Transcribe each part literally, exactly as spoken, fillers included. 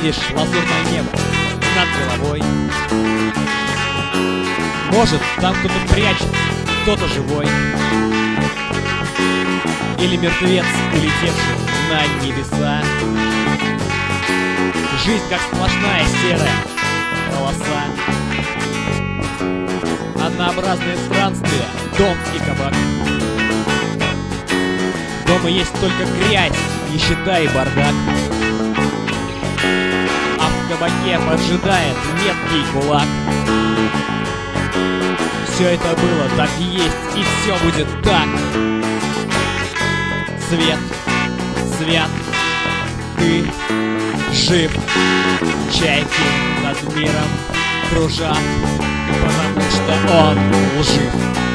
Видишь лазурное небо над головой? Может, там кто-то прячется, кто-то живой, или мертвец, улетевший на небеса. Жизнь как сплошная серая полоса, однообразные странствия, дом и кабак. Дома есть только грязь, нищета и бардак, а в кабаке поджидает меткий кулак. Все это было, так и есть, и все будет так. Свет, свят, ты жив. Чайки над миром кружат, потому что он лжив.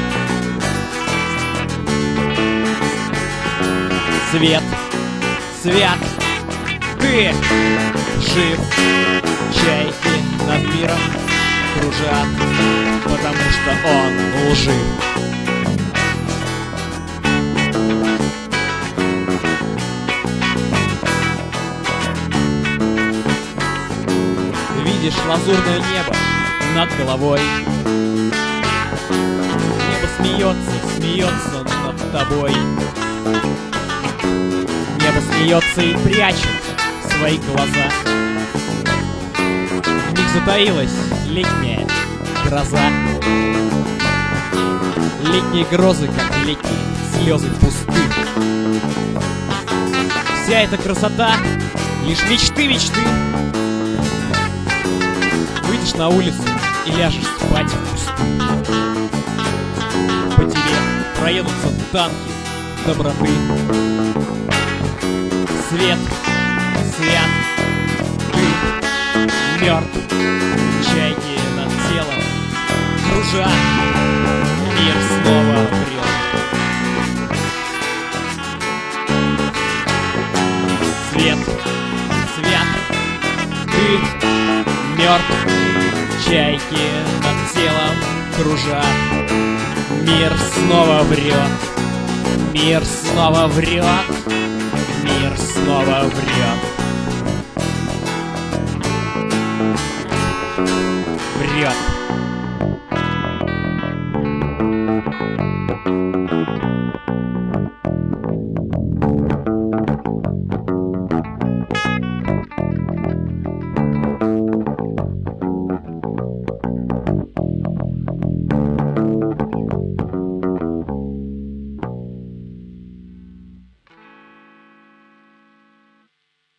Свет, свят, ты жив. Чайки над миром кружат, потому что он лжив. Видишь лазурное небо над головой? Небо смеется, смеется над тобой. Небо смеется и прячет свои глаза. В них затаилась летняя гроза. Летние грозы, как летние слезы пусты. Вся эта красота — лишь мечты, мечты. Выйдешь на улицу и ляжешь спать в кусты. По тебе проедутся танки доброты. Свет, свят, ты мертв. Чайки над телом кружат, мир снова врет. Свет, свят, ты мертв. Чайки над телом кружат, мир снова врет. Мир снова врет. Мир снова врет. Врет.